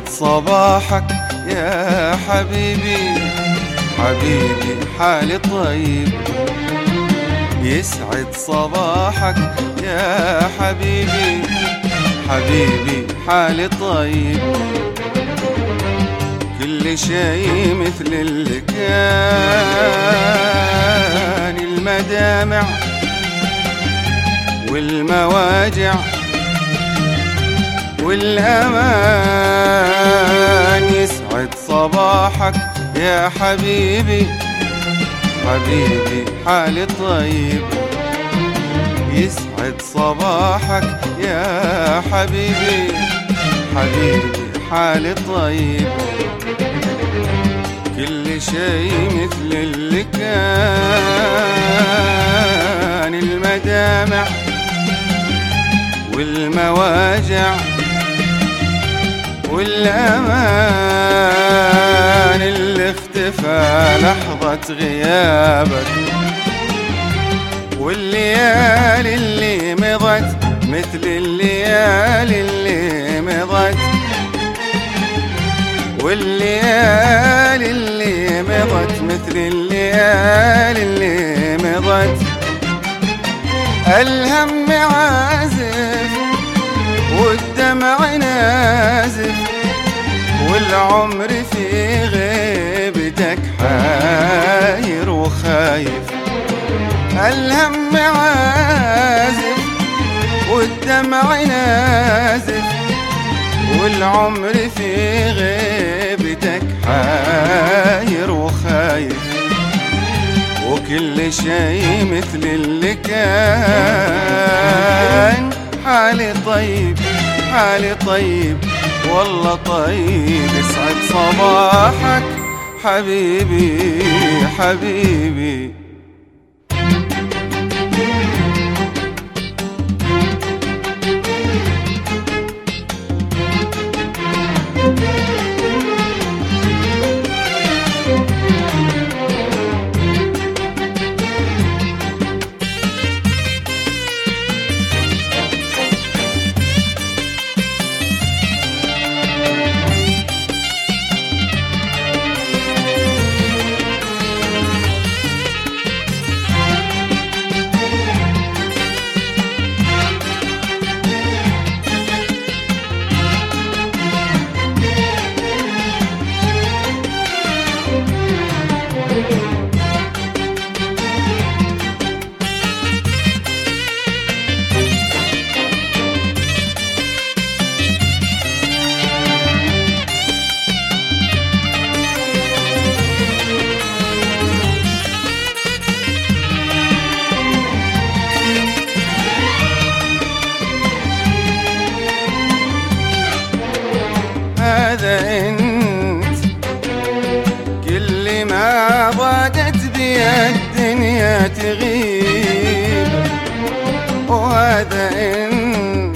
يسعد صباحك يا حبيبي، حبيبي حالي طيب. يسعد صباحك يا حبيبي، حبيبي حالي طيب. كل شي مثل اللي كان، المدامع والمواجع والأمان. يسعد صباحك يا حبيبي، حبيبي حالي طيب. يسعد صباحك يا حبيبي، حبيبي حالي طيب. كل شي مثل اللي كان، المدامع والمواجع والأمان. اللي اختفى لحظة غيابك، والليالي اللي مضت مثل الليالي اللي مضت، والليالي اللي مضت مثل الليالي اللي مضت. الهم عازف والدمع نازف، والعمر في غيبتك حاير وخايف. الهم عازف والدمع نازف، والعمر في غيبتك حاير وخايف. وكل شي مثل اللي كان، حالي طيب حالي طيب والله طيب. يسعد صباحك حبيبي، حبيبي. هذا انت كل ما ضاقت بي الدنيا تغيب، وهذا انت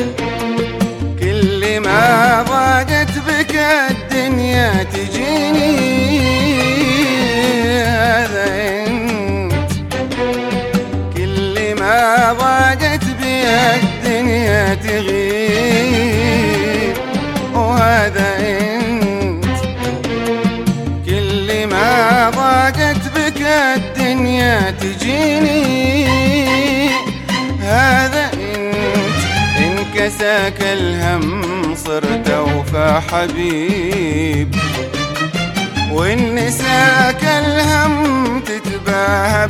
كل ما ضاقت بك الدنيا تجيني. هذا انت كل ما ضاقت بي الدنيا تغيب، وهذا انت كل ما ضاقت بك الدنيا تجيني. هذا انت انكساك الهم صرت اوفى حبيب، وان نساك الهم تتباهى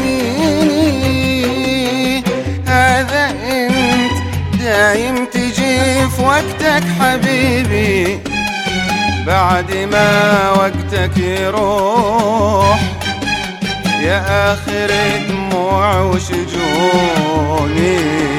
بأنيني. هذا انت دايم تجي في وقتك حبيبي، بعد ما وقتك يروح. يا آخر دموع وشجوني،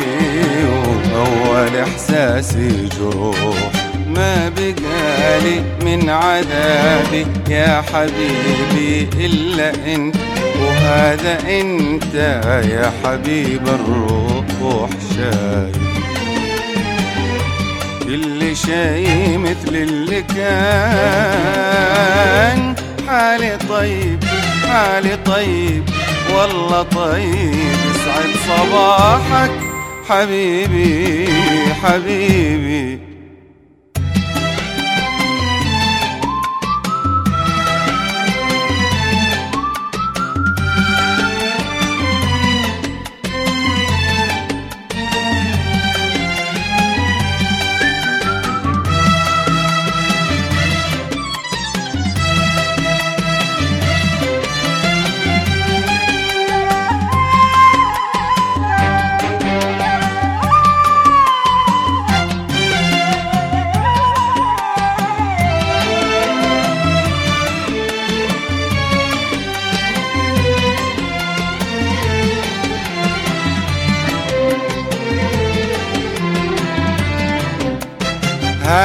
وأول إحساسي جروح. ما بقالي من عذابي يا حبيبي إلا أنت، وهذا أنت يا حبيب الروح شايف. كل شي مثل اللي كان، حالي طيب حالي طيب والله طيب. يسعد صباحك حبيبي، حبيبي.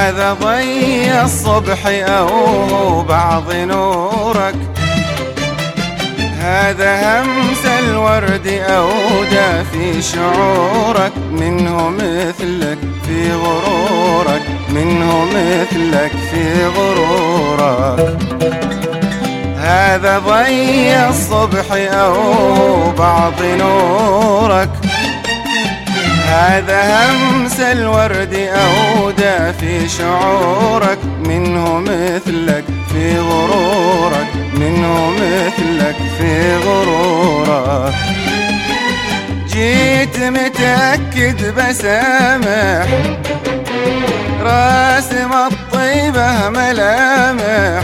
هذا ضي الصبح أو بعض نورك، هذا همس الورد أودى في شعورك، منه مثلك في غرورك، منه مثلك في غرورك. هذا ضي الصبح أو بعض نورك، هذا همس الورد أودى في شعورك، منه مثلك في غرورك، منه مثلك في غرورك. جيت متأكد بسامح، راسم الطيبة ملامح،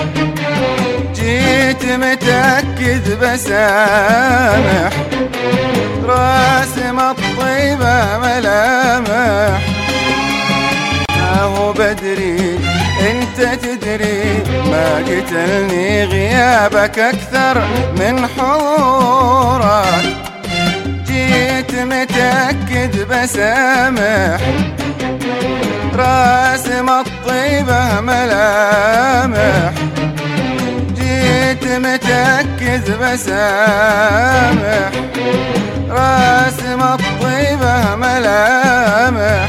جيت متأكد بسامح، راسم الطيبة ملامح. ما هو بدري انت تدري، ما قتلني غيابك اكثر من حضورك. جيت متأكد بسامح، راسم الطيبة ملامح، جيت متأكد بسامح، راسم الطيبة ملامح.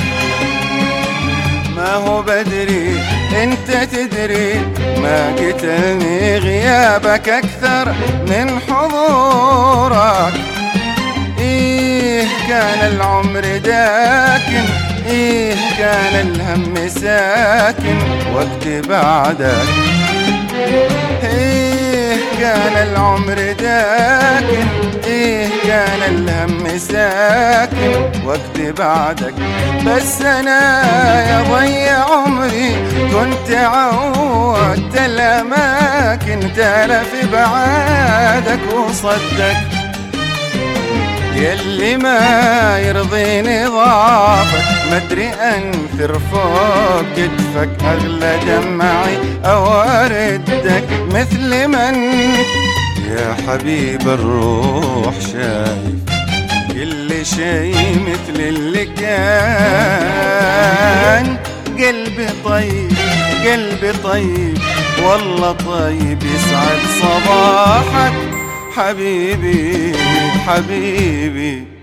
ما هو بدري انت تدري، ما قتلني غيابك اكثر من حضورك. ايه كان العمر داكن، ايه كان الهم ساكن وقت بعدك. ايه كان العمر داكن، ايه كان الهم ساكن وقت بعدك. بس انا يا ضي عمري كنت عودت الاماكن، تلف بعادك وصدك. يلي ما يرضيني ضعفك، مدري انثر فوق كتفك، اغلى دمعي او اردك مثل من يا حبيب الروح شايف كل شي مثل اللي كان. قلبي طيب، قلبي طيب، والله طيب، يسعد صباحك حبيبي حبيبي.